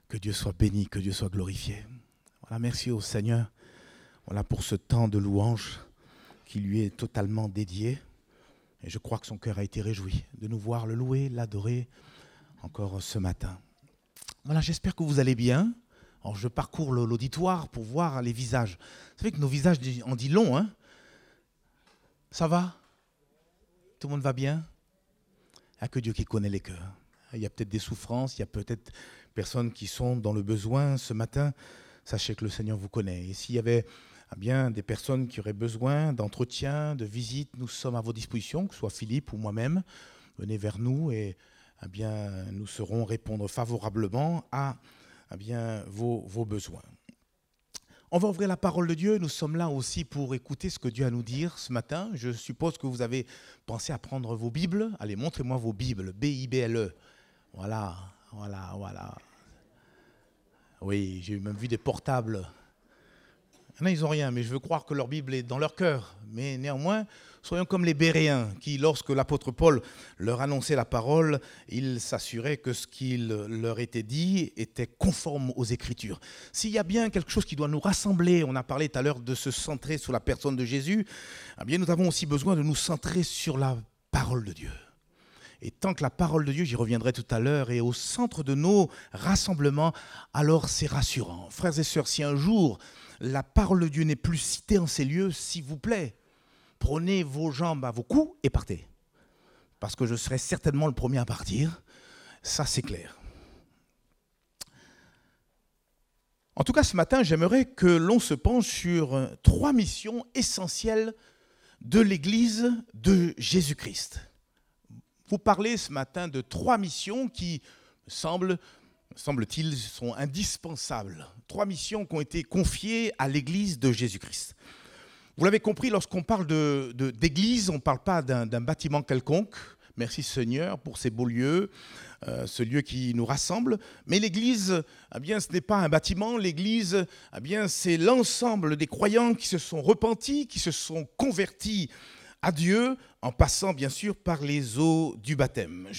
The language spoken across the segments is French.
Que Dieu soit béni, que Dieu soit glorifié. Voilà, merci au Seigneur voilà, pour ce temps de louange qui lui est totalement dédié. Et je crois que son cœur a été réjoui de nous voir le louer, l'adorer encore ce matin. Voilà, j'espère que vous allez bien. Alors, je parcours l'auditoire pour voir les visages. Vous savez que nos visages en disent long, hein? Ça va? Tout le monde va bien? Il n'y a que Dieu qui connaît les cœurs. Il y a peut-être des souffrances, il y a peut-être personnes qui sont dans le besoin ce matin. Sachez que le Seigneur vous connaît. Et s'il y avait bien des personnes qui auraient besoin d'entretien, de visite, nous sommes à vos dispositions, que ce soit Philippe ou moi-même. Venez vers nous et nous saurons répondre favorablement à vos besoins. On va ouvrir la parole de Dieu. Nous sommes là aussi pour écouter ce que Dieu a à nous dire ce matin. Je suppose que vous avez pensé à prendre vos Bibles. Allez, montrez-moi vos Bibles. B-I-B-L-E. Voilà. Oui, j'ai même vu des portables. Non, ils n'ont rien, mais je veux croire que leur Bible est dans leur cœur. Mais néanmoins, soyons comme les Béréens, qui, lorsque l'apôtre Paul leur annonçait la parole, ils s'assuraient que ce qu'il leur était dit était conforme aux Écritures. S'il y a bien quelque chose qui doit nous rassembler, on a parlé tout à l'heure de se centrer sur la personne de Jésus, nous avons aussi besoin de nous centrer sur la parole de Dieu. Et tant que la parole de Dieu, j'y reviendrai tout à l'heure, est au centre de nos rassemblements, alors c'est rassurant. Frères et sœurs, si un jour la parole de Dieu n'est plus citée en ces lieux, s'il vous plaît, prenez vos jambes à vos coups et partez. Parce que je serai certainement le premier à partir, ça c'est clair. En tout cas, ce matin, j'aimerais que l'on se penche sur 3 missions essentielles de l'Église de Jésus-Christ. Vous parlez ce matin de 3 missions qui, semble-t-il, sont indispensables. 3 missions qui ont été confiées à l'Église de Jésus-Christ. Vous l'avez compris, lorsqu'on parle d'église, on ne parle pas d'un bâtiment quelconque. Merci Seigneur pour ces beaux lieux, ce lieu qui nous rassemble. Mais l'église, ce n'est pas un bâtiment. L'église, c'est l'ensemble des croyants qui se sont repentis, qui se sont convertis à Dieu, en passant bien sûr par les eaux du baptême.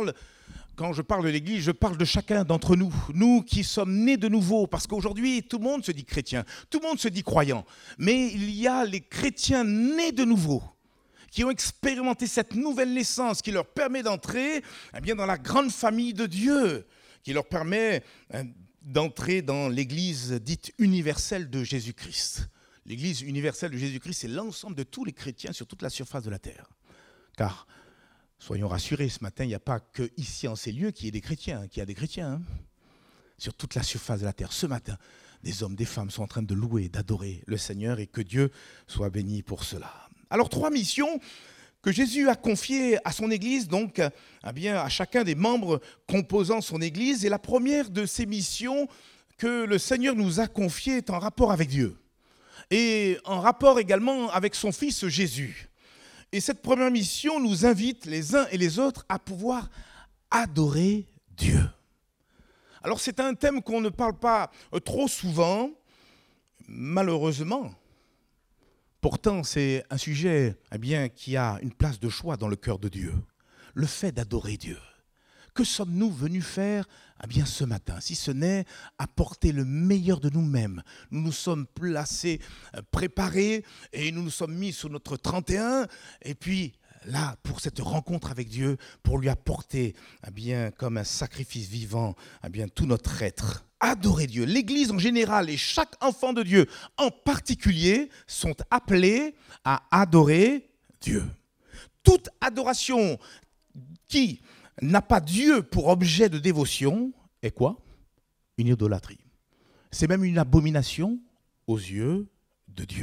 Quand je parle de l'Église, je parle de chacun d'entre nous, nous qui sommes nés de nouveau, parce qu'aujourd'hui, tout le monde se dit chrétien, tout le monde se dit croyant, mais il y a les chrétiens nés de nouveau, qui ont expérimenté cette nouvelle naissance, qui leur permet d'entrer dans la grande famille de Dieu, qui leur permet d'entrer dans l'Église dite universelle de Jésus-Christ. L'Église universelle de Jésus-Christ, c'est l'ensemble de tous les chrétiens sur toute la surface de la terre. Car, soyons rassurés, ce matin, il n'y a pas qu'ici en ces lieux qu'il y ait des chrétiens, qu'il y a des chrétiens. Sur toute la surface de la terre, ce matin, des hommes, des femmes sont en train de louer, d'adorer le Seigneur et que Dieu soit béni pour cela. Alors, 3 missions que Jésus a confiées à son Église, donc à chacun des membres composant son Église. Et la première de ces missions que le Seigneur nous a confiées est en rapport avec Dieu. Et en rapport également avec son Fils Jésus. Et cette première mission nous invite les uns et les autres à pouvoir adorer Dieu. Alors c'est un thème qu'on ne parle pas trop souvent, malheureusement. Pourtant c'est un sujet qui a une place de choix dans le cœur de Dieu. Le fait d'adorer Dieu. Que sommes-nous venus faire ce matin, si ce n'est apporter le meilleur de nous-mêmes? Nous nous sommes placés, préparés, et nous nous sommes mis sur notre 31, et puis là, pour cette rencontre avec Dieu, pour lui apporter comme un sacrifice vivant tout notre être. Adorer Dieu. L'Église en général et chaque enfant de Dieu en particulier sont appelés à adorer Dieu. Toute adoration qui n'a pas Dieu pour objet de dévotion, est quoi? Une idolâtrie. C'est même une abomination aux yeux de Dieu.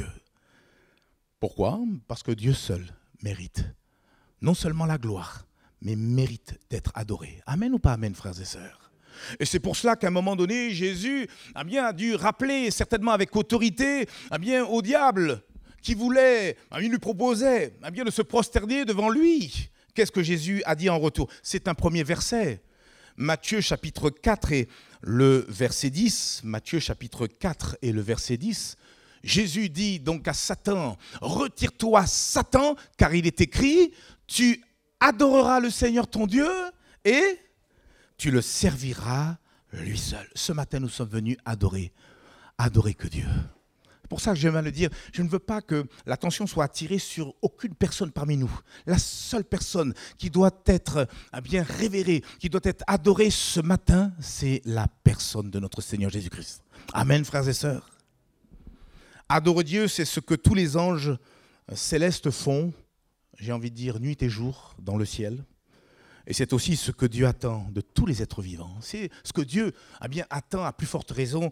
Pourquoi? Parce que Dieu seul mérite non seulement la gloire, mais mérite d'être adoré. Amen ou pas amen, frères et sœurs? Et c'est pour cela qu'à un moment donné, Jésus a dû rappeler, certainement avec autorité, au diable qui voulait, il lui proposait de se prosterner devant lui. Qu'est-ce que Jésus a dit en retour? C'est un premier verset. Matthieu chapitre 4 et le verset 10. Matthieu chapitre 4 et le verset 10. Jésus dit donc à Satan, « Retire-toi, Satan, car il est écrit, tu adoreras le Seigneur ton Dieu et tu le serviras lui seul. Ce matin, nous sommes venus adorer que Dieu. C'est pour ça que j'aime à le dire, je ne veux pas que l'attention soit attirée sur aucune personne parmi nous. La seule personne qui doit être bien révérée, qui doit être adorée ce matin, c'est la personne de notre Seigneur Jésus-Christ. Amen, frères et sœurs. Adorer Dieu, c'est ce que tous les anges célestes font, j'ai envie de dire nuit et jour dans le ciel. Et c'est aussi ce que Dieu attend de tous les êtres vivants. C'est ce que Dieu attend à plus forte raison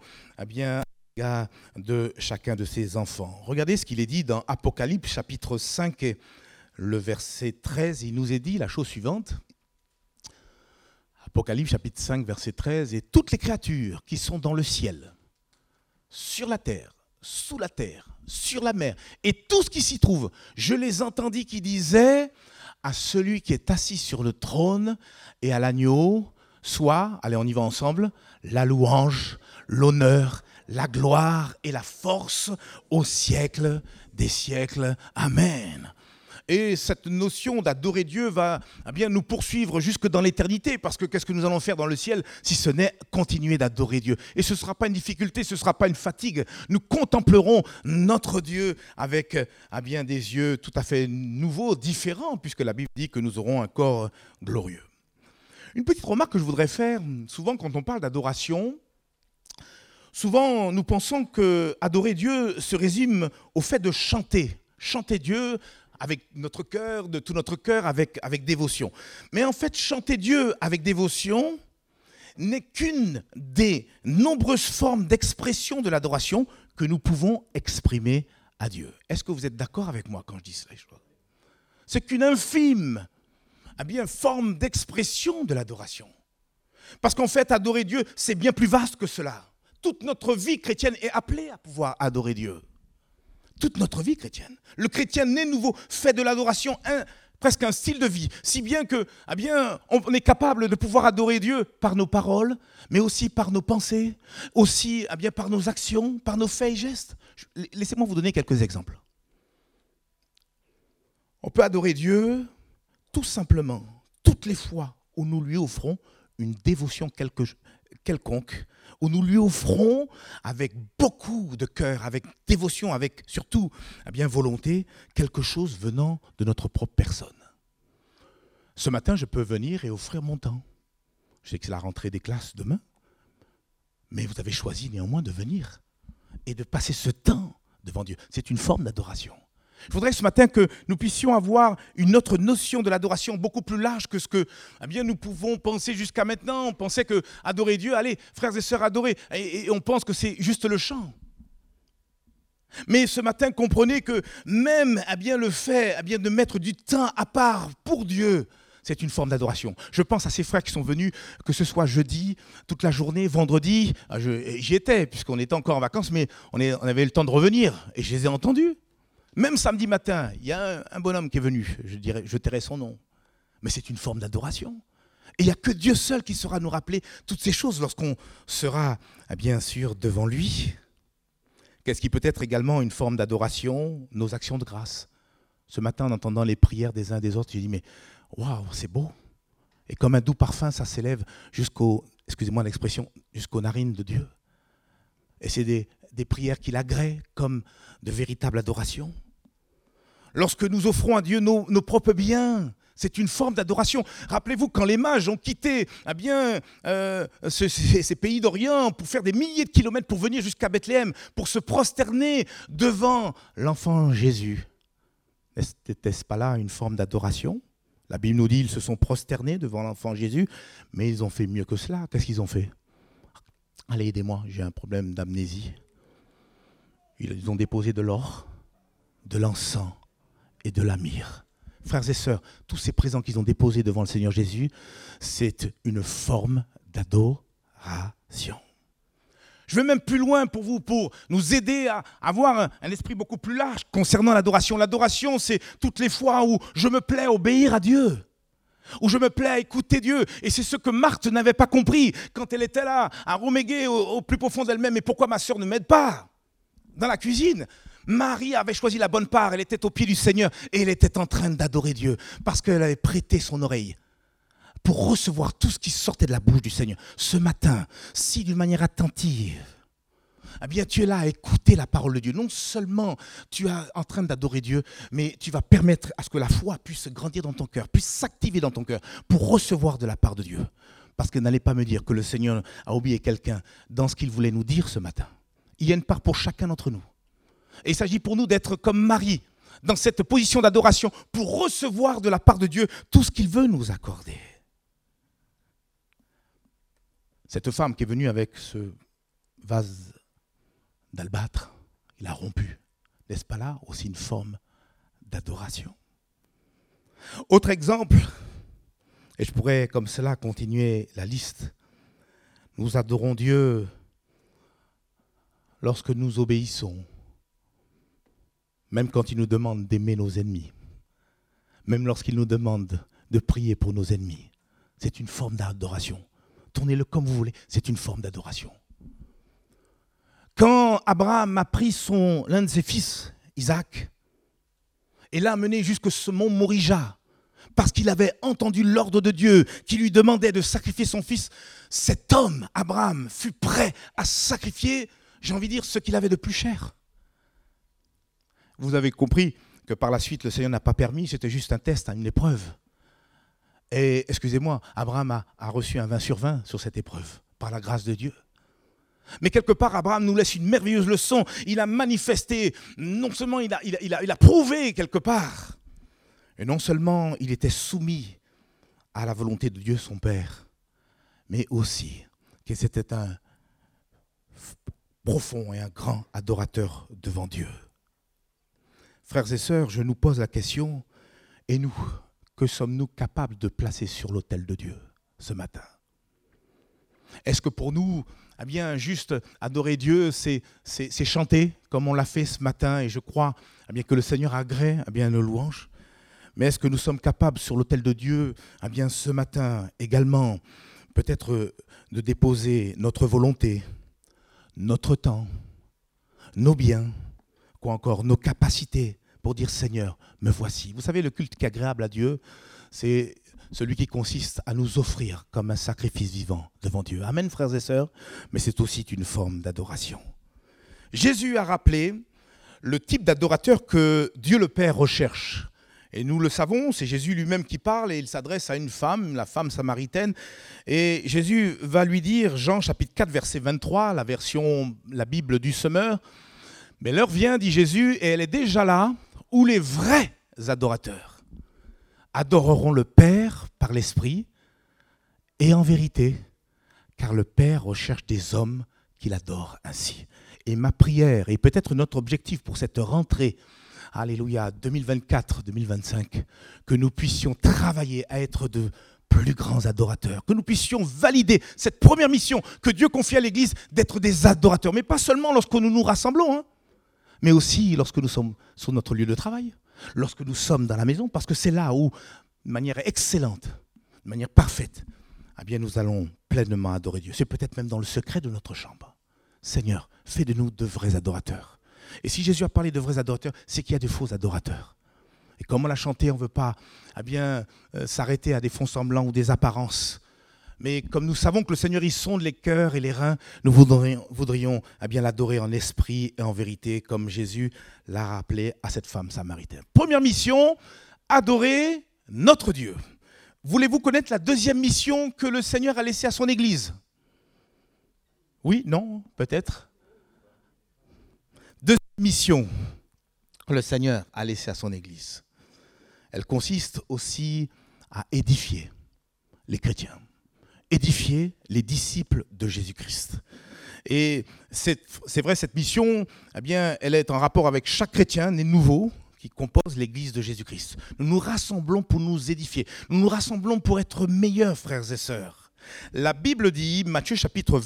de chacun de ses enfants. Regardez ce qu'il est dit dans Apocalypse chapitre 5 et le verset 13. Il nous est dit la chose suivante. Apocalypse chapitre 5 verset 13. Et toutes les créatures qui sont dans le ciel, sur la terre, sous la terre, sur la mer, et tout ce qui s'y trouve, je les entendis qui disaient à celui qui est assis sur le trône et à l'agneau, soit, allez on y va ensemble, la louange, l'honneur, la gloire et la force au siècle des siècles. Amen. Et cette notion d'adorer Dieu va nous poursuivre jusque dans l'éternité, parce que qu'est-ce que nous allons faire dans le ciel si ce n'est continuer d'adorer Dieu? Et ce ne sera pas une difficulté, ce ne sera pas une fatigue. Nous contemplerons notre Dieu avec des yeux tout à fait nouveaux, différents, puisque la Bible dit que nous aurons un corps glorieux. Une petite remarque que je voudrais faire, souvent quand on parle d'adoration, souvent nous pensons que adorer Dieu se résume au fait de chanter. Chanter Dieu avec notre cœur, de tout notre cœur, avec dévotion. Mais en fait, chanter Dieu avec dévotion n'est qu'une des nombreuses formes d'expression de l'adoration que nous pouvons exprimer à Dieu. Est-ce que vous êtes d'accord avec moi quand je dis cela? C'est qu'une infime forme d'expression de l'adoration. Parce qu'en fait, adorer Dieu, c'est bien plus vaste que cela. Toute notre vie chrétienne est appelée à pouvoir adorer Dieu. Toute notre vie chrétienne. Le chrétien né nouveau fait de l'adoration presque un style de vie, si bien que on est capable de pouvoir adorer Dieu par nos paroles, mais aussi par nos pensées, aussi par nos actions, par nos faits et gestes. Laissez-moi vous donner quelques exemples. On peut adorer Dieu tout simplement, toutes les fois où nous lui offrons une dévotion quelconque, où nous lui offrons avec beaucoup de cœur, avec dévotion, avec surtout volonté, quelque chose venant de notre propre personne. Ce matin, je peux venir et offrir mon temps. Je sais que c'est la rentrée des classes demain, mais vous avez choisi néanmoins de venir et de passer ce temps devant Dieu. C'est une forme d'adoration. Je voudrais ce matin que nous puissions avoir une autre notion de l'adoration beaucoup plus large que ce que nous pouvons penser jusqu'à maintenant. On pensait que adorer Dieu, allez, frères et sœurs, adorer, et on pense que c'est juste le chant. Mais ce matin, comprenez que même le fait de mettre du temps à part pour Dieu, c'est une forme d'adoration. Je pense à ces frères qui sont venus, que ce soit jeudi, toute la journée, vendredi. J'y étais, puisqu'on était encore en vacances, mais on avait le temps de revenir, et je les ai entendus. Même samedi matin, il y a un bonhomme qui est venu, je tairai son nom. Mais c'est une forme d'adoration. Et il n'y a que Dieu seul qui saura nous rappeler toutes ces choses lorsqu'on sera, bien sûr, devant lui. Qu'est-ce qui peut être également une forme d'adoration? Nos actions de grâce. Ce matin, en entendant les prières des uns et des autres, j'ai dit, mais waouh, c'est beau. Et comme un doux parfum, ça s'élève excusez-moi l'expression, jusqu'aux narines de Dieu. Et c'est des prières qu'il agrée comme de véritables adorations. Lorsque nous offrons à Dieu nos propres biens, c'est une forme d'adoration. Rappelez-vous, quand les mages ont quitté ces pays d'Orient pour faire des milliers de kilomètres pour venir jusqu'à Bethléem, pour se prosterner devant l'enfant Jésus, n'était-ce pas là une forme d'adoration? La Bible nous dit qu'ils se sont prosternés devant l'enfant Jésus, mais ils ont fait mieux que cela. Qu'est-ce qu'ils ont fait? Allez, aidez-moi, j'ai un problème d'amnésie. Ils ont déposé de l'or, de l'encens et de la myrrhe. Frères et sœurs, tous ces présents qu'ils ont déposés devant le Seigneur Jésus, c'est une forme d'adoration. Je vais même plus loin pour nous aider à avoir un esprit beaucoup plus large concernant l'adoration. L'adoration, c'est toutes les fois où je me plais à obéir à Dieu, où je me plais à écouter Dieu. Et c'est ce que Marthe n'avait pas compris quand elle était là, à reméguer au plus profond d'elle-même. Mais pourquoi ma sœur ne m'aide pas dans la cuisine? Marie avait choisi la bonne part, elle était au pied du Seigneur et elle était en train d'adorer Dieu parce qu'elle avait prêté son oreille. pour recevoir tout ce qui sortait de la bouche du Seigneur. Ce matin, si d'une manière attentive, eh bien, tu es là à écouter la parole de Dieu. Non seulement tu es en train d'adorer Dieu, mais tu vas permettre à ce que la foi puisse grandir dans ton cœur, puisse s'activer dans ton cœur pour recevoir de la part de Dieu. Parce que n'allez pas me dire que le Seigneur a oublié quelqu'un dans ce qu'il voulait nous dire ce matin. Il y a une part pour chacun d'entre nous. Et il s'agit pour nous d'être comme Marie, dans cette position d'adoration, pour recevoir de la part de Dieu tout ce qu'il veut nous accorder. Cette femme qui est venue avec ce vase d'albâtre, il a rompu. N'est-ce pas là aussi une forme d'adoration? Autre exemple, et je pourrais comme cela continuer la liste. Nous adorons Dieu lorsque nous obéissons, même quand il nous demande d'aimer nos ennemis, même lorsqu'il nous demande de prier pour nos ennemis. C'est une forme d'adoration. Tournez-le comme vous voulez, c'est une forme d'adoration. Quand Abraham a pris l'un de ses fils, Isaac, et l'a amené jusqu'à ce mont Morija, parce qu'il avait entendu l'ordre de Dieu qui lui demandait de sacrifier son fils, cet homme, Abraham, fut prêt à sacrifier, j'ai envie de dire, ce qu'il avait de plus cher. Vous avez compris que par la suite, le Seigneur n'a pas permis, c'était juste un test, une épreuve. Et, excusez-moi, Abraham a reçu un 20 sur 20 sur cette épreuve, par la grâce de Dieu. Mais quelque part, Abraham nous laisse une merveilleuse leçon. Il a manifesté, non seulement il a prouvé quelque part, et non seulement il était soumis à la volonté de Dieu son Père, mais aussi que c'était un profond et un grand adorateur devant Dieu. Frères et sœurs, je nous pose la question, et nous, que sommes-nous capables de placer sur l'autel de Dieu ce matin? Est-ce que pour nous, eh bien, juste adorer Dieu, c'est chanter, comme on l'a fait ce matin, et je crois eh bien, que le Seigneur agrée eh bien, nos louanges. Mais est-ce que nous sommes capables sur l'autel de Dieu, eh bien, ce matin également, peut-être de déposer notre volonté, notre temps, nos biens, quoi encore, nos capacités, pour dire Seigneur, me voici. Vous savez, le culte qui est agréable à Dieu, c'est celui qui consiste à nous offrir comme un sacrifice vivant devant Dieu. Amen, frères et sœurs, mais c'est aussi une forme d'adoration. Jésus a rappelé le type d'adorateur que Dieu le Père recherche. Et nous le savons, c'est Jésus lui-même qui parle et il s'adresse à une femme, la femme samaritaine. Et Jésus va lui dire, Jean chapitre 4, verset 23, la Bible du Semeur, « Mais l'heure vient, dit Jésus, et elle est déjà là, où les vrais adorateurs adoreront le Père par l'Esprit et en vérité, car le Père recherche des hommes qui l'adorent ainsi. » Et ma prière, et peut-être notre objectif pour cette rentrée, alléluia, 2024-2025, que nous puissions travailler à être de plus grands adorateurs, que nous puissions valider cette première mission que Dieu confie à l'Église d'être des adorateurs, mais pas seulement lorsque nous nous rassemblons, mais aussi lorsque nous sommes sur notre lieu de travail, lorsque nous sommes dans la maison, parce que c'est là où, de manière excellente, de manière parfaite, eh bien, nous allons pleinement adorer Dieu. C'est peut-être même dans le secret de notre chambre. Seigneur, fais de nous de vrais adorateurs. Et si Jésus a parlé de vrais adorateurs, c'est qu'il y a de faux adorateurs. Et comme on l'a chanté, on ne veut pas s'arrêter à des fonds semblants ou des apparences. Mais comme nous savons que le Seigneur y sonde les cœurs et les reins, nous voudrions l'adorer en esprit et en vérité, comme Jésus l'a rappelé à cette femme samaritaine. Première mission, adorer notre Dieu. Voulez-vous connaître la deuxième mission que le Seigneur a laissée à son Église? Oui, non, peut-être. Deuxième mission que le Seigneur a laissée à son Église. Elle consiste aussi à édifier les chrétiens. Édifier les disciples de Jésus-Christ. Et c'est vrai, cette mission, eh bien, elle est en rapport avec chaque chrétien né nouveau qui compose l'Église de Jésus-Christ. Nous nous rassemblons pour nous édifier. Nous nous rassemblons pour être meilleurs, frères et sœurs. La Bible dit, Matthieu chapitre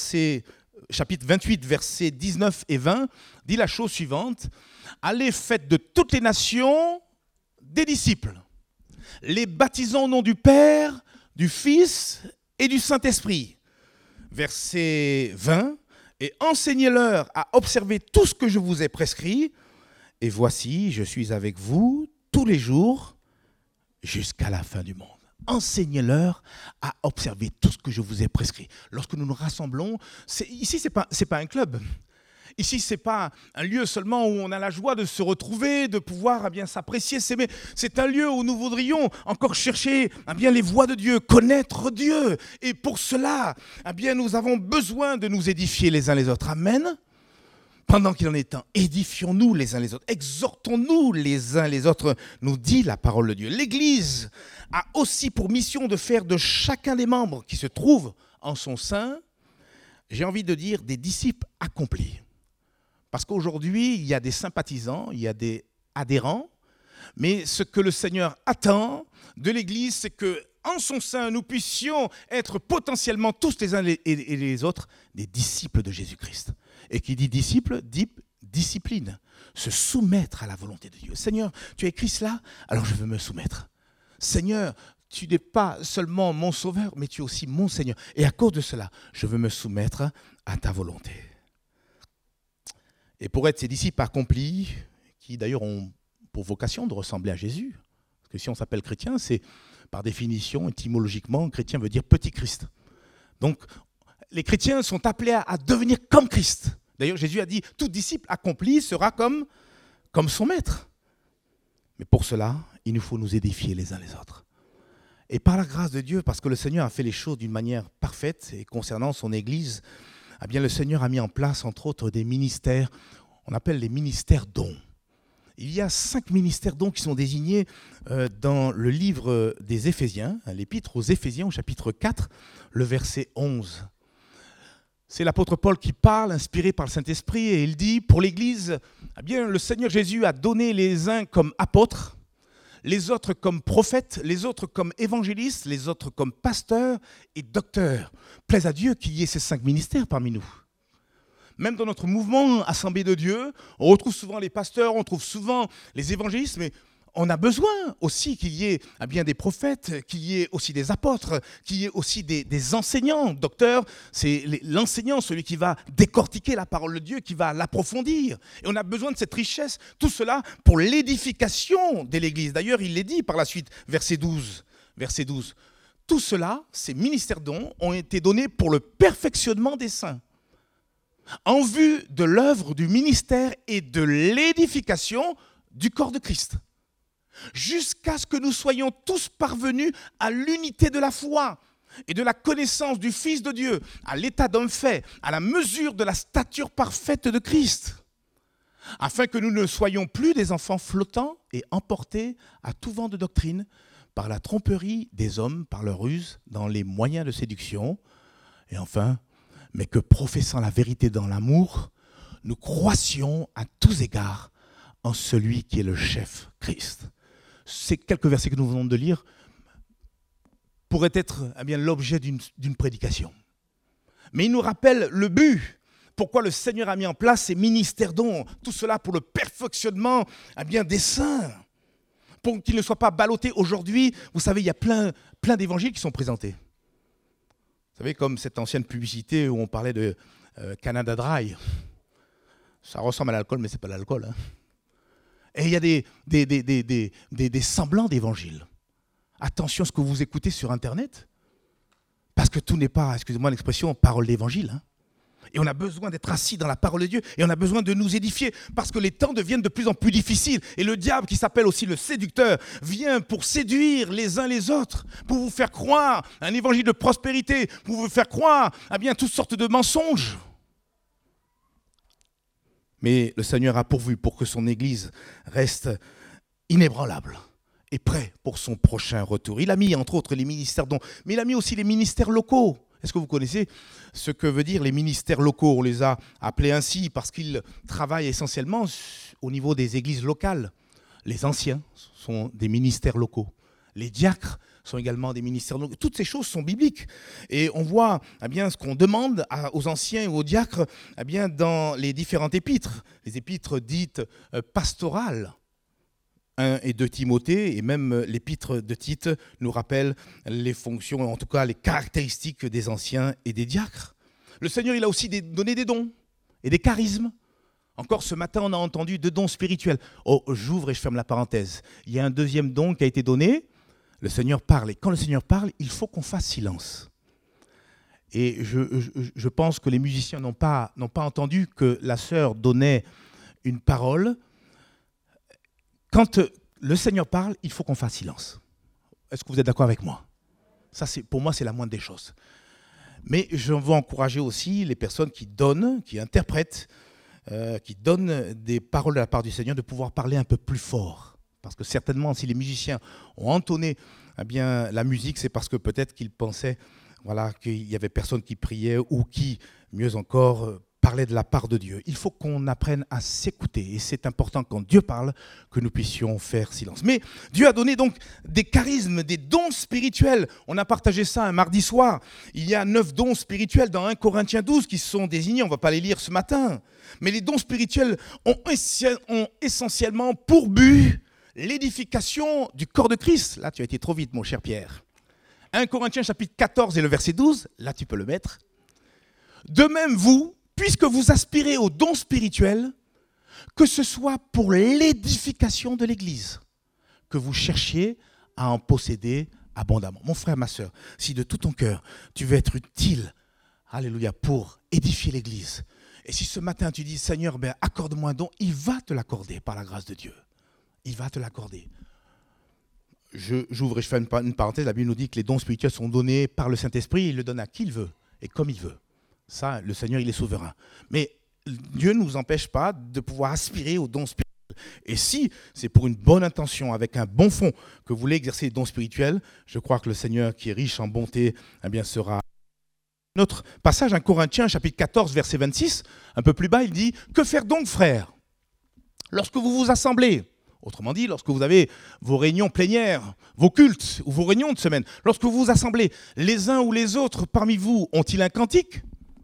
28, versets 19 et 20, dit la chose suivante. « Allez, faites de toutes les nations des disciples, les baptisant au nom du Père, du Fils et du Saint-Esprit. » Verset 20. « Et enseignez-leur à observer tout ce que je vous ai prescrit. Et voici, je suis avec vous tous les jours jusqu'à la fin du monde. » enseignez-leur à observer tout ce que je vous ai prescrit. Lorsque nous nous rassemblons, ici, ce n'est pas un club. Ici, ce n'est pas un lieu seulement où on a la joie de se retrouver, de pouvoir bien s'apprécier, s'aimer. C'est un lieu où nous voudrions encore chercher bien les voies de Dieu, connaître Dieu. Et pour cela, bien, nous avons besoin de nous édifier les uns les autres. Amen. Pendant qu'il en est temps, édifions-nous les uns les autres, exhortons-nous les uns les autres, nous dit la parole de Dieu. L'Église a aussi pour mission de faire de chacun des membres qui se trouvent en son sein, j'ai envie de dire, des disciples accomplis. Parce qu'aujourd'hui, il y a des sympathisants, il y a des adhérents, mais ce que le Seigneur attend de l'Église, c'est qu'en son sein, nous puissions être potentiellement tous les uns et les autres des disciples de Jésus-Christ. Et qui dit disciple, dit discipline, se soumettre à la volonté de Dieu. Seigneur, tu as écrit cela, alors je veux me soumettre. Seigneur, tu n'es pas seulement mon sauveur, mais tu es aussi mon Seigneur. Et à cause de cela, je veux me soumettre à ta volonté. Et pour être ces disciples accomplis, qui d'ailleurs ont pour vocation de ressembler à Jésus, parce que si on s'appelle chrétien, c'est par définition, étymologiquement, chrétien veut dire petit Christ. Donc, les chrétiens sont appelés à devenir comme Christ. D'ailleurs, Jésus a dit, tout disciple accompli sera comme son maître. Mais pour cela, il nous faut nous édifier les uns les autres. Et par la grâce de Dieu, parce que le Seigneur a fait les choses d'une manière parfaite, et concernant son Église, eh bien, le Seigneur a mis en place, entre autres, des ministères, on appelle les ministères dons. Il y a 5 ministères dons qui sont désignés dans le livre des Éphésiens, l'épître aux Éphésiens au chapitre 4, le verset 11. C'est l'apôtre Paul qui parle, inspiré par le Saint-Esprit, et il dit, pour l'Église, eh bien, le Seigneur Jésus a donné les uns comme apôtres, les autres comme prophètes, les autres comme évangélistes, les autres comme pasteurs et docteurs. Plaise à Dieu qu'il y ait ces 5 ministères parmi nous. Même dans notre mouvement Assemblée de Dieu, on retrouve souvent les pasteurs, on trouve souvent les évangélistes, mais on a besoin aussi qu'il y ait bien des prophètes, qu'il y ait aussi des apôtres, qu'il y ait aussi des enseignants. Docteur, c'est l'enseignant, celui qui va décortiquer la parole de Dieu, qui va l'approfondir. Et on a besoin de cette richesse, tout cela pour l'édification de l'Église. D'ailleurs, il l'est dit par la suite, verset 12. Tout cela, ces ministères dons, ont été donnés pour le perfectionnement des saints, en vue de l'œuvre du ministère et de l'édification du corps de Christ, jusqu'à ce que nous soyons tous parvenus à l'unité de la foi et de la connaissance du Fils de Dieu, à l'état d'homme fait, à la mesure de la stature parfaite de Christ, afin que nous ne soyons plus des enfants flottants et emportés à tout vent de doctrine par la tromperie des hommes, par leur ruse dans les moyens de séduction, et enfin, mais que professant la vérité dans l'amour, nous croissions à tous égards en celui qui est le chef, Christ. Ces quelques versets que nous venons de lire pourraient être l'objet d'une prédication. Mais ils nous rappellent le but, pourquoi le Seigneur a mis en place ces ministères dons, tout cela pour le perfectionnement des saints, pour qu'ils ne soient pas ballottés. Aujourd'hui, vous savez, il y a plein d'évangiles qui sont présentés. Vous savez, comme cette ancienne publicité où on parlait de Canada Dry. Ça ressemble à l'alcool, mais ce n'est pas l'alcool. Hein. Et il y a des semblants d'évangiles. Attention à ce que vous écoutez sur Internet, parce que tout n'est pas, excusez-moi l'expression, parole d'évangile. Hein. Et on a besoin d'être assis dans la parole de Dieu, et on a besoin de nous édifier, parce que les temps deviennent de plus en plus difficiles. Et le diable, qui s'appelle aussi le séducteur, vient pour séduire les uns les autres, pour vous faire croire un évangile de prospérité, pour vous faire croire toutes sortes de mensonges. Mais le Seigneur a pourvu pour que son Église reste inébranlable et prêt pour son prochain retour. Il a mis, entre autres, les ministères dons, mais il a mis aussi les ministères locaux. Est-ce que vous connaissez ce que veut dire les ministères locaux? On les a appelés ainsi parce qu'ils travaillent essentiellement au niveau des églises locales. Les anciens sont des ministères locaux. Les diacres sont également des ministères locaux. Toutes ces choses sont bibliques. Et on voit ce qu'on demande aux anciens et aux diacres dans les différentes épîtres. Les épîtres dites pastorales. 1 et 2 Timothée, et même l'épître de Tite nous rappelle les fonctions, en tout cas les caractéristiques des anciens et des diacres. Le Seigneur, il a aussi donné des dons et des charismes. Encore ce matin, on a entendu 2 dons spirituels. Oh, j'ouvre et je ferme la parenthèse. Il y a un deuxième don qui a été donné, Le Seigneur parle. Et quand le Seigneur parle, il faut qu'on fasse silence. Et je pense que les musiciens n'ont pas entendu que la sœur donnait une parole. Quand le Seigneur parle, il faut qu'on fasse silence. Est-ce que vous êtes d'accord avec moi? Ça, pour moi, c'est la moindre des choses. Mais je veux encourager aussi les personnes qui donnent, qui interprètent, qui donnent des paroles de la part du Seigneur, de pouvoir parler un peu plus fort. Parce que certainement, si les musiciens ont entonné bien, la musique, c'est parce que peut-être qu'ils pensaient qu'il y avait personne qui priait ou qui, mieux encore, parlait de la part de Dieu. Il faut qu'on apprenne à s'écouter. Et c'est important, quand Dieu parle, que nous puissions faire silence. Mais Dieu a donné donc des charismes, des dons spirituels. On a partagé ça un mardi soir. Il y a 9 dons spirituels dans 1 Corinthiens 12 qui sont désignés. On ne va pas les lire ce matin. Mais les dons spirituels ont essentiellement pour but l'édification du corps de Christ. Là, tu as été trop vite, mon cher Pierre. 1 Corinthiens chapitre 14 et le verset 12, là tu peux le mettre. De même vous, puisque vous aspirez aux dons spirituels, que ce soit pour l'édification de l'Église, que vous cherchiez à en posséder abondamment. Mon frère, ma soeur, si de tout ton cœur, tu veux être utile, alléluia, pour édifier l'Église, et si ce matin tu dis, Seigneur, accorde-moi un don, il va te l'accorder par la grâce de Dieu. Il va te l'accorder. J'ouvre et je fais une parenthèse, la Bible nous dit que les dons spirituels sont donnés par le Saint-Esprit, il le donne à qui il veut et comme il veut. Ça, le Seigneur, il est souverain. Mais Dieu ne nous empêche pas de pouvoir aspirer aux dons spirituels. Et si c'est pour une bonne intention, avec un bon fond, que vous voulez exercer les dons spirituels, je crois que le Seigneur, qui est riche en bonté, sera. Notre passage, 1 Corinthiens, chapitre 14, verset 26, un peu plus bas, il dit « Que faire donc, frères, lorsque vous vous assemblez ?» Autrement dit, lorsque vous avez vos réunions plénières, vos cultes ou vos réunions de semaine, lorsque vous vous assemblez, les uns ou les autres parmi vous ont-ils un cantique?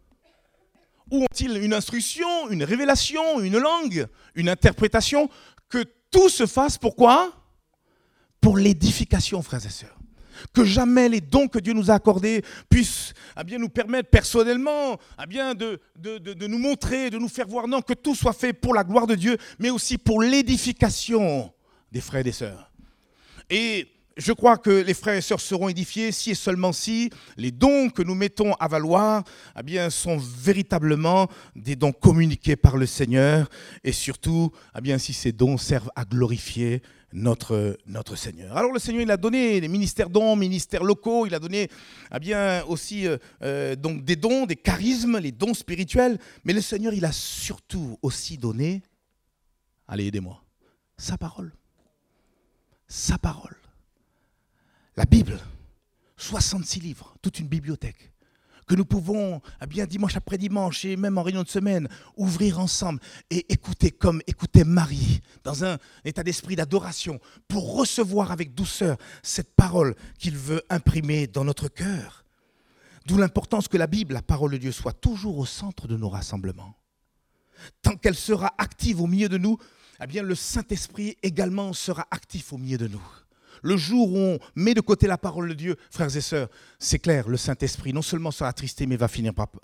Ou ont-ils une instruction, une révélation, une langue, une interprétation? Que tout se fasse pourquoi? Pour l'édification, frères et sœurs. Que jamais les dons que Dieu nous a accordés puissent nous permettre personnellement de nous montrer, de nous faire voir, non, que tout soit fait pour la gloire de Dieu, mais aussi pour l'édification des frères et des sœurs. Et je crois que les frères et sœurs seront édifiés si et seulement si les dons que nous mettons à valoir sont véritablement des dons communiqués par le Seigneur et surtout si ces dons servent à glorifier notre Seigneur. Alors le Seigneur, il a donné des ministères dons, ministères locaux, il a donné aussi donc des dons, des charismes, les dons spirituels, mais le Seigneur, il a surtout aussi donné, allez aidez-moi, sa parole. Sa parole. La Bible, 66 livres, toute une bibliothèque, que nous pouvons, dimanche après dimanche, et même en réunion de semaine, ouvrir ensemble et écouter comme écoutait Marie, dans un état d'esprit d'adoration, pour recevoir avec douceur cette parole qu'il veut imprimer dans notre cœur. D'où l'importance que la Bible, la parole de Dieu, soit toujours au centre de nos rassemblements. Tant qu'elle sera active au milieu de nous, le Saint-Esprit également sera actif au milieu de nous. Le jour où on met de côté la parole de Dieu, frères et sœurs, c'est clair, le Saint-Esprit non seulement sera attristé, mais va finir par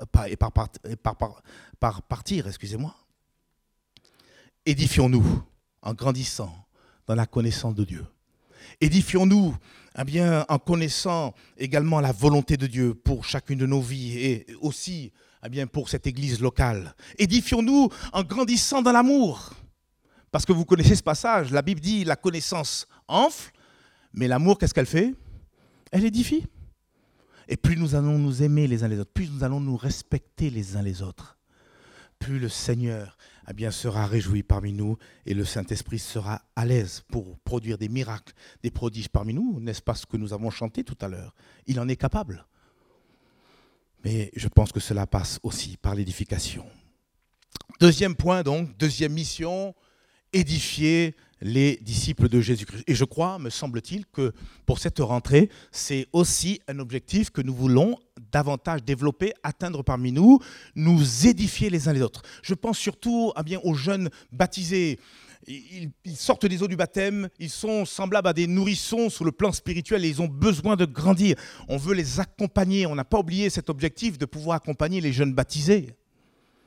partir, excusez-moi. Édifions-nous en grandissant dans la connaissance de Dieu. Édifions-nous en connaissant également la volonté de Dieu pour chacune de nos vies et aussi pour cette église locale. Édifions-nous en grandissant dans l'amour. Parce que vous connaissez ce passage, la Bible dit la connaissance enfle, mais l'amour, qu'est-ce qu'elle fait? Elle édifie. Et plus nous allons nous aimer les uns les autres, plus nous allons nous respecter les uns les autres, plus le Seigneur sera réjoui parmi nous et le Saint-Esprit sera à l'aise pour produire des miracles, des prodiges parmi nous. N'est-ce pas ce que nous avons chanté tout à l'heure? Il en est capable. Mais je pense que cela passe aussi par l'édification. Deuxième point donc, deuxième mission, édifier les disciples de Jésus-Christ. Et je crois, me semble-t-il, que pour cette rentrée, c'est aussi un objectif que nous voulons davantage développer, atteindre parmi nous, nous édifier les uns les autres. Je pense surtout aux jeunes baptisés. Ils sortent des eaux du baptême, ils sont semblables à des nourrissons sur le plan spirituel et ils ont besoin de grandir. On veut les accompagner, on n'a pas oublié cet objectif de pouvoir accompagner les jeunes baptisés.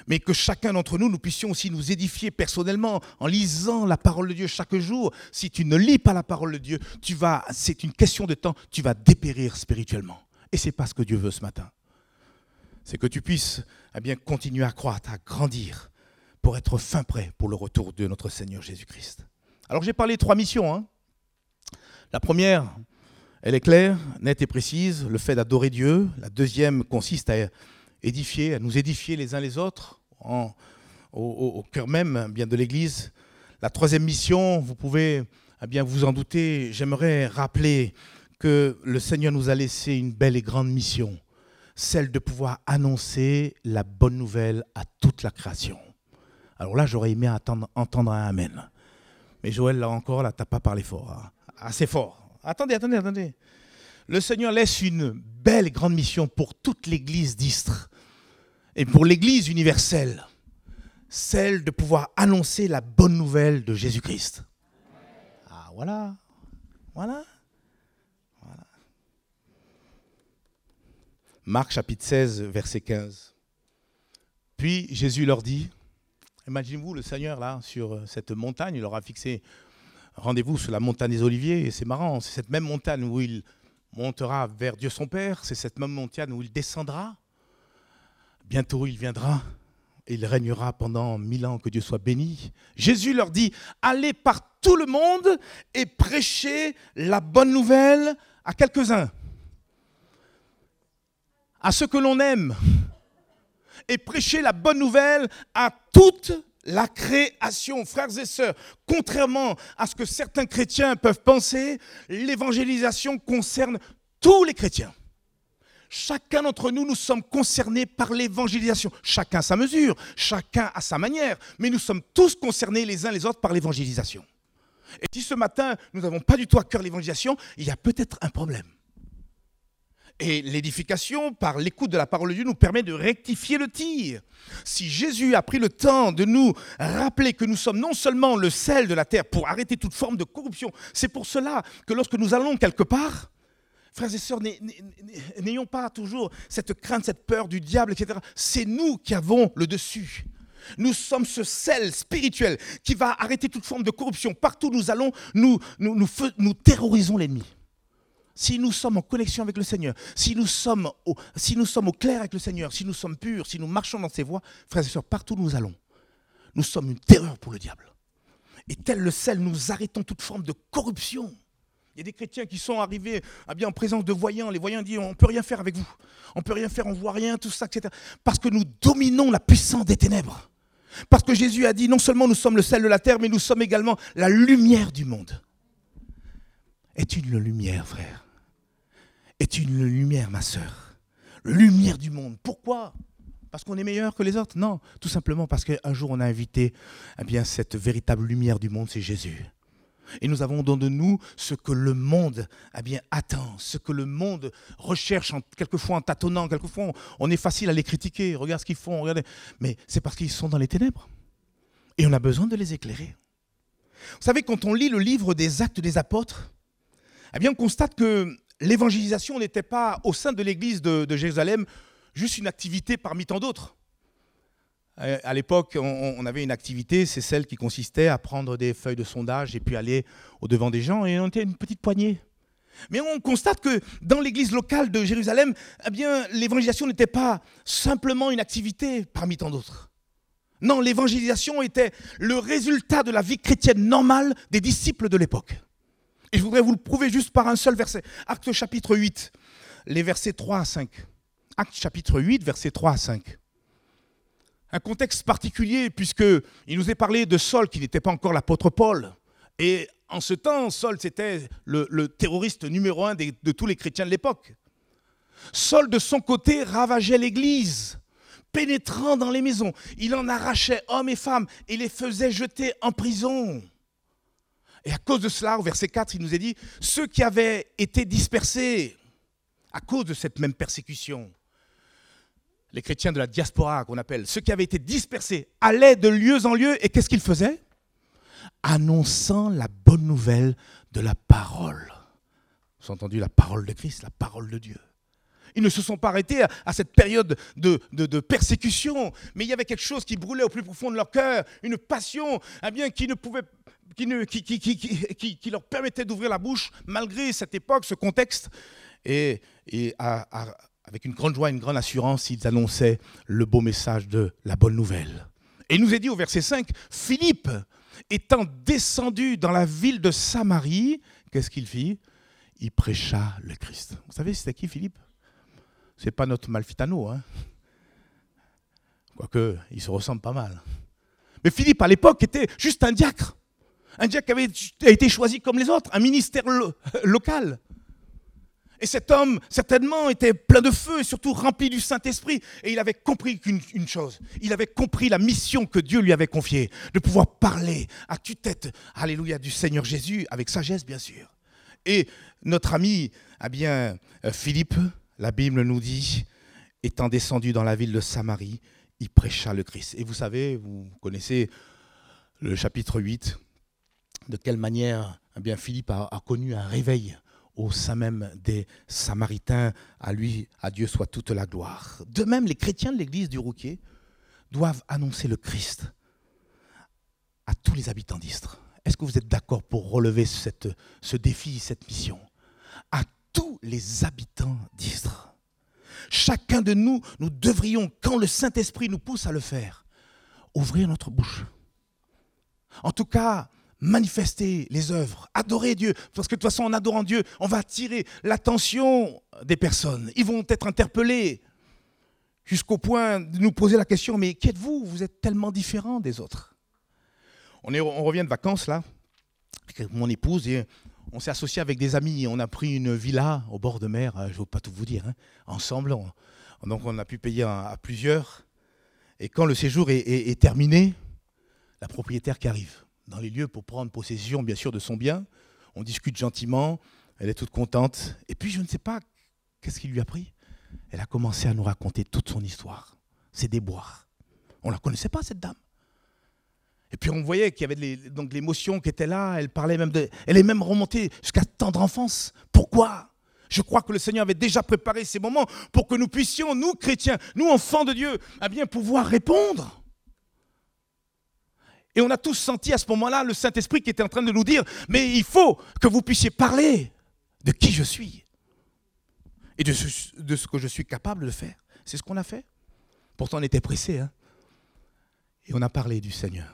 mais que chacun d'entre nous, nous puissions aussi nous édifier personnellement en lisant la parole de Dieu chaque jour. Si tu ne lis pas la parole de Dieu, c'est une question de temps, tu vas dépérir spirituellement. Et ce n'est pas ce que Dieu veut ce matin. C'est que tu puisses continuer à croître, à grandir, pour être fin prêt pour le retour de notre Seigneur Jésus-Christ. Alors j'ai parlé de 3 missions. La première, elle est claire, nette et précise, le fait d'adorer Dieu. La deuxième consiste à nous édifier les uns les autres au cœur même de l'Église. La troisième mission, vous pouvez vous en douter, j'aimerais rappeler que le Seigneur nous a laissé une belle et grande mission, celle de pouvoir annoncer la bonne nouvelle à toute la création. Alors là, j'aurais aimé entendre un amen. Mais Joël, là encore, là, t'as pas parlé fort, assez fort. Attendez. Le Seigneur laisse une belle et grande mission pour toute l'Église d'Istres et pour l'Église universelle, celle de pouvoir annoncer la bonne nouvelle de Jésus-Christ. Ah, voilà. Marc chapitre 16, verset 15. Puis Jésus leur dit, imaginez-vous le Seigneur là, sur cette montagne, il leur a fixé rendez-vous sur la montagne des Oliviers, et c'est marrant, c'est cette même montagne où il montera vers Dieu son Père, c'est cette même montagne où il descendra. Bientôt il viendra, et il régnera pendant 1000 ans, que Dieu soit béni. Jésus leur dit, allez par tout le monde et prêchez la bonne nouvelle à quelques-uns, à ceux que l'on aime, et prêchez la bonne nouvelle à toute la création. Frères et sœurs, contrairement à ce que certains chrétiens peuvent penser, l'évangélisation concerne tous les chrétiens. Chacun d'entre nous, nous sommes concernés par l'évangélisation. Chacun à sa mesure, chacun à sa manière, mais nous sommes tous concernés les uns les autres par l'évangélisation. Et si ce matin, nous n'avons pas du tout à cœur l'évangélisation, il y a peut-être un problème. Et l'édification, par l'écoute de la parole de Dieu, nous permet de rectifier le tir. Si Jésus a pris le temps de nous rappeler que nous sommes non seulement le sel de la terre pour arrêter toute forme de corruption, c'est pour cela que lorsque nous allons quelque part, frères et sœurs, n'ayons pas toujours cette crainte, cette peur du diable, etc. C'est nous qui avons le dessus. Nous sommes ce sel spirituel qui va arrêter toute forme de corruption. Partout où nous allons, nous terrorisons l'ennemi. Si nous sommes en connexion avec le Seigneur, si nous sommes au clair avec le Seigneur, si nous sommes purs, si nous marchons dans ses voies, frères et sœurs, partout où nous allons, nous sommes une terreur pour le diable. Et tel le sel, nous arrêtons toute forme de corruption. Il y a des chrétiens qui sont arrivés en présence de voyants. Les voyants disent, on ne peut rien faire avec vous. On ne peut rien faire, on ne voit rien, tout ça, etc. Parce que nous dominons la puissance des ténèbres. Parce que Jésus a dit, non seulement nous sommes le sel de la terre, mais nous sommes également la lumière du monde. Es-tu une lumière, frère ? Es-tu une lumière, ma sœur ? Lumière du monde. Pourquoi ? Parce qu'on est meilleur que les autres ? Non, tout simplement parce qu'un jour on a invité cette véritable lumière du monde, c'est Jésus. Et nous avons dans de nous ce que le monde attend, ce que le monde recherche, quelquefois en tâtonnant, quelquefois on est facile à les critiquer, regarde ce qu'ils font, regardez. Mais c'est parce qu'ils sont dans les ténèbres. Et on a besoin de les éclairer. Vous savez, quand on lit le livre des Actes des Apôtres, on constate que l'évangélisation n'était pas au sein de l'église de Jérusalem juste une activité parmi tant d'autres. À l'époque, on avait une activité, c'est celle qui consistait à prendre des feuilles de sondage et puis aller au-devant des gens, et on était une petite poignée. Mais on constate que dans l'église locale de Jérusalem, l'évangélisation n'était pas simplement une activité parmi tant d'autres. Non, l'évangélisation était le résultat de la vie chrétienne normale des disciples de l'époque. Et je voudrais vous le prouver juste par un seul verset. Actes chapitre 8, les versets 3 à 5. Actes chapitre 8, versets 3 à 5. Un contexte particulier, puisqu'il nous est parlé de Saul, qui n'était pas encore l'apôtre Paul. Et en ce temps, Saul, c'était le terroriste numéro 1 de tous les chrétiens de l'époque. Saul, de son côté, ravageait l'église, pénétrant dans les maisons. Il en arrachait hommes et femmes et les faisait jeter en prison. Et à cause de cela, au verset 4, il nous est dit, ceux qui avaient été dispersés à cause de cette même persécution, les chrétiens de la diaspora qu'on appelle, ceux qui avaient été dispersés, allaient de lieu en lieu, et qu'est-ce qu'ils faisaient ? Annonçant la bonne nouvelle de la parole. Vous avez entendu la parole de Christ, la parole de Dieu. Ils ne se sont pas arrêtés à cette période de persécution, mais il y avait quelque chose qui brûlait au plus profond de leur cœur, une passion qui ne pouvait, qui leur permettait d'ouvrir la bouche malgré cette époque, ce contexte. Et avec une grande joie, une grande assurance, ils annonçaient le beau message de la bonne nouvelle. Et il nous est dit au verset 5, Philippe, étant descendu dans la ville de Samarie, qu'est-ce qu'il fit? Il prêcha le Christ. Vous savez, c'était qui Philippe? Ce n'est pas notre Malfitano, hein? Quoique, il se ressemble pas mal. Mais Philippe, à l'époque, était juste un diacre. Un diacre qui avait été choisi comme les autres, un ministère local. Et cet homme, certainement, était plein de feu et surtout rempli du Saint-Esprit. Et il avait compris une chose. Il avait compris la mission que Dieu lui avait confiée, de pouvoir parler à tue-tête, alléluia, du Seigneur Jésus, avec sagesse, bien sûr. Et notre ami, Philippe, la Bible nous dit, étant descendu dans la ville de Samarie, il prêcha le Christ. Et vous savez, vous connaissez le chapitre 8, de quelle manière Philippe a connu un réveil au sein même des Samaritains. À Dieu soit toute la gloire. De même, les chrétiens de l'église du Rouquier doivent annoncer le Christ à tous les habitants d'Istres. Est-ce que vous êtes d'accord pour relever ce défi, cette mission? À tous les habitants d'Istres. Chacun de nous, nous devrions, quand le Saint-Esprit nous pousse à le faire, ouvrir notre bouche. En tout cas, manifester les œuvres, adorer Dieu. Parce que de toute façon, en adorant Dieu, on va attirer l'attention des personnes. Ils vont être interpellés jusqu'au point de nous poser la question, mais qui êtes-vous? Vous êtes tellement différents des autres. On revient de vacances, là, avec mon épouse, et on s'est associé avec des amis. On a pris une villa au bord de mer, je ne veux pas tout vous dire, hein, ensemble. Donc on a pu payer à plusieurs. Et quand le séjour est terminé, la propriétaire qui arrive dans les lieux pour prendre possession, bien sûr, de son bien, on discute gentiment, elle est toute contente. Et puis, je ne sais pas qu'est-ce qui lui a pris. Elle a commencé à nous raconter toute son histoire, ses déboires. On ne la connaissait pas, cette dame. Et puis on voyait qu'il y avait donc l'émotion qui était là, elle est même remontée jusqu'à tendre enfance. Pourquoi? Je crois que le Seigneur avait déjà préparé ces moments pour que nous puissions, nous chrétiens, nous enfants de Dieu, pouvoir répondre. Et on a tous senti à ce moment-là le Saint-Esprit qui était en train de nous dire, mais il faut que vous puissiez parler de qui je suis et de ce que je suis capable de faire. C'est ce qu'on a fait. Pourtant on était pressés, hein. Et on a parlé du Seigneur.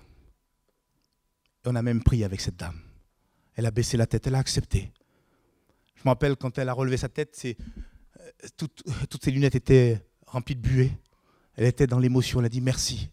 Et on a même prié avec cette dame. Elle a baissé la tête, elle a accepté. Je me rappelle quand elle a relevé sa tête, toutes ses lunettes étaient remplies de buée. Elle était dans l'émotion, elle a dit merci.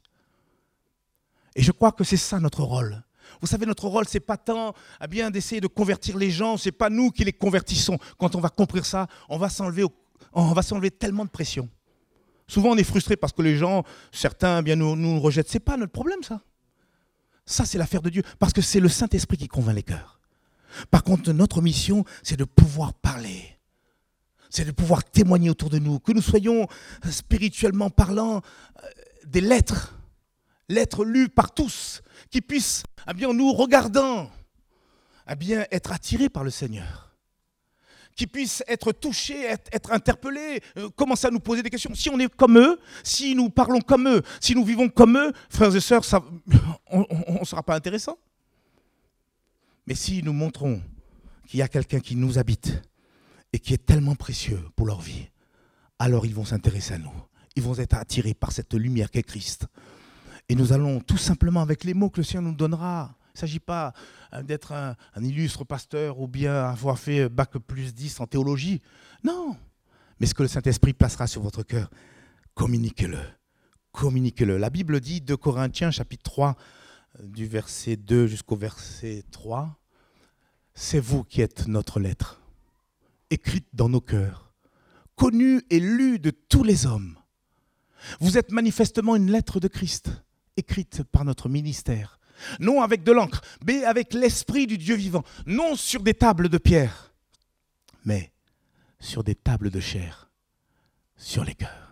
Et je crois que c'est ça notre rôle. Vous savez, notre rôle, ce n'est pas tant d'essayer de convertir les gens, ce n'est pas nous qui les convertissons. Quand on va comprendre ça, on va s'enlever tellement de pression. Souvent, on est frustré parce que les gens, certains nous rejettent. Ce n'est pas notre problème, ça. Ça, c'est l'affaire de Dieu, parce que c'est le Saint-Esprit qui convainc les cœurs. Par contre, notre mission, c'est de pouvoir parler. C'est de pouvoir témoigner autour de nous, que nous soyons spirituellement parlant des lettres lues par tous, qui puissent, en nous regardant, être attirés par le Seigneur. Qui puissent être touchés, être interpellés, commencer à nous poser des questions. Si on est comme eux, si nous parlons comme eux, si nous vivons comme eux, frères et sœurs, on ne sera pas intéressant. Mais si nous montrons qu'il y a quelqu'un qui nous habite et qui est tellement précieux pour leur vie, alors ils vont s'intéresser à nous. Ils vont être attirés par cette lumière qu'est Christ. Et nous allons tout simplement, avec les mots que le Seigneur nous donnera, il ne s'agit pas d'être un illustre pasteur ou bien avoir fait bac plus 10 en théologie. Non. Mais ce que le Saint-Esprit placera sur votre cœur, communiquez-le. Communiquez-le. La Bible dit, 2 Corinthiens, chapitre 3, du verset 2 jusqu'au verset 3, c'est vous qui êtes notre lettre, écrite dans nos cœurs, connue et lue de tous les hommes. Vous êtes manifestement une lettre de Christ, écrite par notre ministère. Non avec de l'encre, mais avec l'Esprit du Dieu vivant. Non sur des tables de pierre, mais sur des tables de chair, sur les cœurs.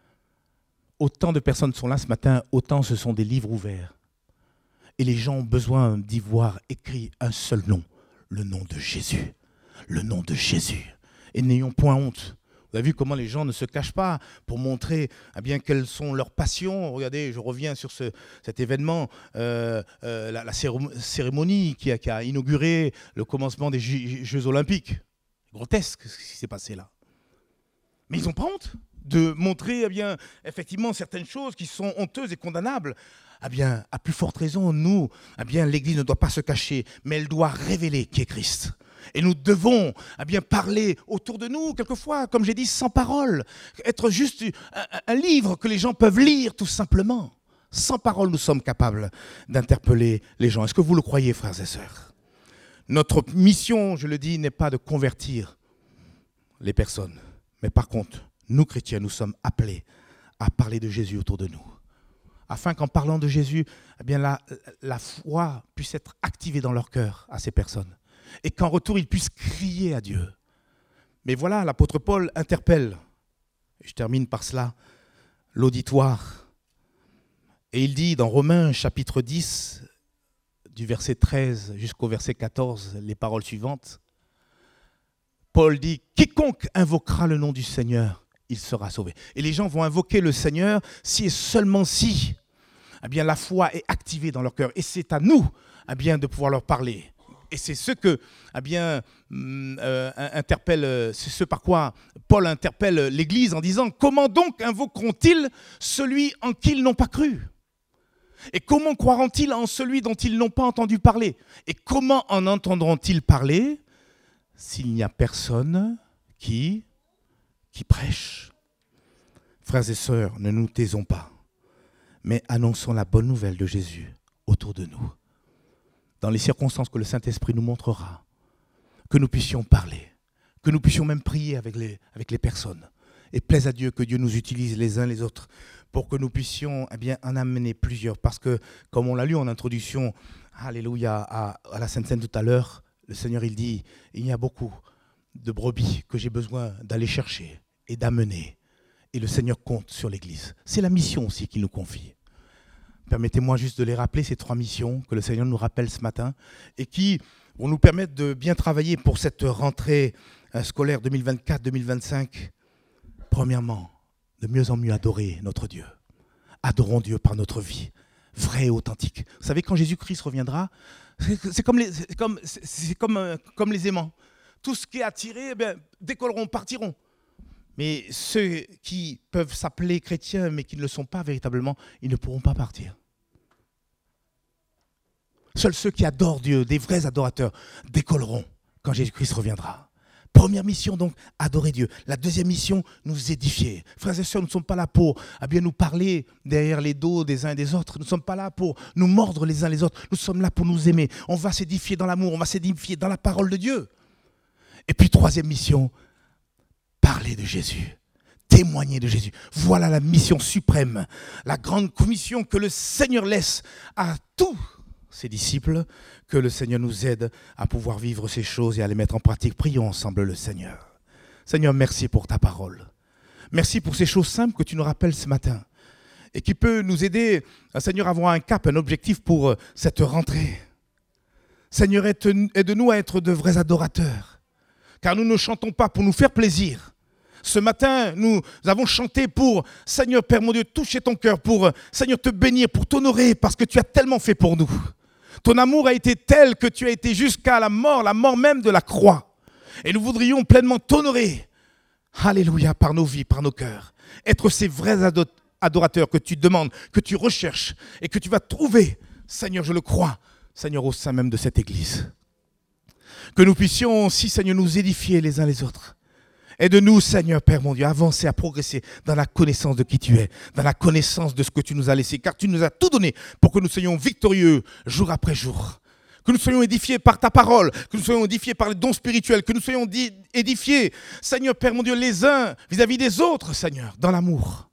Autant de personnes sont là ce matin, autant ce sont des livres ouverts. Et les gens ont besoin d'y voir écrit un seul nom, le nom de Jésus. Le nom de Jésus. Et n'ayons point honte. Vous avez vu comment les gens ne se cachent pas pour montrer bien quelles sont leurs passions. Regardez, je reviens sur cet événement, la cérémonie qui a inauguré le commencement des Jeux Olympiques. Grotesque ce qui s'est passé là. Mais ils n'ont pas honte de montrer effectivement certaines choses qui sont honteuses et condamnables. À plus forte raison, nous, l'Église ne doit pas se cacher, mais elle doit révéler qui est Christ. Et nous devons parler autour de nous, quelquefois, comme j'ai dit, sans parole. Être juste un livre que les gens peuvent lire, tout simplement. Sans parole, nous sommes capables d'interpeller les gens. Est-ce que vous le croyez, frères et sœurs? Notre mission, je le dis, n'est pas de convertir les personnes. Mais par contre, nous, chrétiens, nous sommes appelés à parler de Jésus autour de nous. Afin qu'en parlant de Jésus, la foi puisse être activée dans leur cœur à ces personnes. Et qu'en retour, ils puissent crier à Dieu. Mais voilà, l'apôtre Paul interpelle, je termine par cela, l'auditoire. Et il dit dans Romains chapitre 10, du verset 13 jusqu'au verset 14, les paroles suivantes. Paul dit « Quiconque invoquera le nom du Seigneur, il sera sauvé. » Et les gens vont invoquer le Seigneur si et seulement si la foi est activée dans leur cœur. Et c'est à nous de pouvoir leur parler. Et c'est ce que interpelle, c'est ce par quoi Paul interpelle l'Église en disant « Comment donc invoqueront-ils celui en qui ils n'ont pas cru ? Et comment croiront-ils en celui dont ils n'ont pas entendu parler ? Et comment en entendront-ils parler s'il n'y a personne qui prêche ?» Frères et sœurs, ne nous taisons pas, mais annonçons la bonne nouvelle de Jésus autour de nous. Dans les circonstances que le Saint-Esprit nous montrera, que nous puissions parler, que nous puissions même prier avec les personnes. Et plaise à Dieu que Dieu nous utilise les uns les autres pour que nous puissions en amener plusieurs. Parce que, comme on l'a lu en introduction, alléluia, à la Sainte Seine tout à l'heure, le Seigneur, il dit, il y a beaucoup de brebis que j'ai besoin d'aller chercher et d'amener. Et le Seigneur compte sur l'Église. C'est la mission aussi qu'il nous confie. Permettez-moi juste de les rappeler, ces 3 missions que le Seigneur nous rappelle ce matin et qui vont nous permettre de bien travailler pour cette rentrée scolaire 2024-2025. Premièrement, de mieux en mieux adorer notre Dieu. Adorons Dieu par notre vie, vraie et authentique. Vous savez, quand Jésus-Christ reviendra, c'est comme les aimants. Tout ce qui est attiré, décolleront, partiront. Mais ceux qui peuvent s'appeler chrétiens, mais qui ne le sont pas véritablement, ils ne pourront pas partir. Seuls ceux qui adorent Dieu, des vrais adorateurs, décolleront quand Jésus-Christ reviendra. Première mission donc, adorer Dieu. La deuxième mission, nous édifier. Frères et sœurs, nous ne sommes pas là pour nous parler derrière les dos des uns et des autres. Nous ne sommes pas là pour nous mordre les uns les autres. Nous sommes là pour nous aimer. On va s'édifier dans l'amour, on va s'édifier dans la parole de Dieu. Et puis troisième mission, parler de Jésus, témoigner de Jésus. Voilà la mission suprême, la grande commission que le Seigneur laisse à tous ses disciples, que le Seigneur nous aide à pouvoir vivre ces choses et à les mettre en pratique. Prions ensemble le Seigneur. Seigneur, merci pour ta parole. Merci pour ces choses simples que tu nous rappelles ce matin et qui peut nous aider, Seigneur, à avoir un cap, un objectif pour cette rentrée. Seigneur, aide-nous à être de vrais adorateurs, car nous ne chantons pas pour nous faire plaisir. Ce matin, nous avons chanté pour, Seigneur Père mon Dieu, toucher ton cœur, pour, Seigneur, te bénir, pour t'honorer, parce que tu as tellement fait pour nous. Ton amour a été tel que tu as été jusqu'à la mort même de la croix. Et nous voudrions pleinement t'honorer, alléluia, par nos vies, par nos cœurs. Être ces vrais adorateurs que tu demandes, que tu recherches et que tu vas trouver, Seigneur, je le crois, Seigneur, au sein même de cette Église. Que nous puissions aussi, Seigneur, nous édifier les uns les autres. Aide-nous, Seigneur, Père mon Dieu, à avancer, à progresser dans la connaissance de qui tu es, dans la connaissance de ce que tu nous as laissé, car tu nous as tout donné pour que nous soyons victorieux jour après jour. Que nous soyons édifiés par ta parole, que nous soyons édifiés par les dons spirituels, que nous soyons édifiés, Seigneur, Père mon Dieu, les uns vis-à-vis des autres, Seigneur, dans l'amour.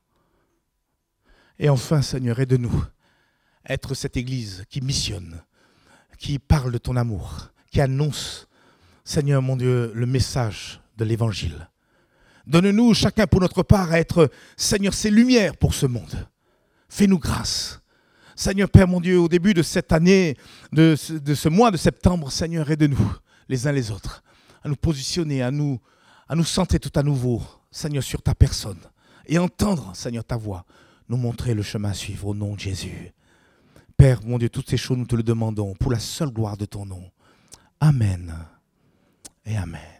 Et enfin, Seigneur, aide-nous à être cette Église qui missionne, qui parle de ton amour, qui annonce, Seigneur, mon Dieu, le message de l'Évangile. Donne-nous chacun pour notre part à être, Seigneur, ces lumières pour ce monde. Fais-nous grâce. Seigneur Père mon Dieu, au début de cette année, de ce mois de septembre, Seigneur, aide-nous les uns les autres à nous positionner, à nous centrer tout à nouveau Seigneur, sur ta personne et entendre, Seigneur, ta voix, nous montrer le chemin à suivre au nom de Jésus. Père, mon Dieu, toutes ces choses, nous te le demandons pour la seule gloire de ton nom. Amen et amen.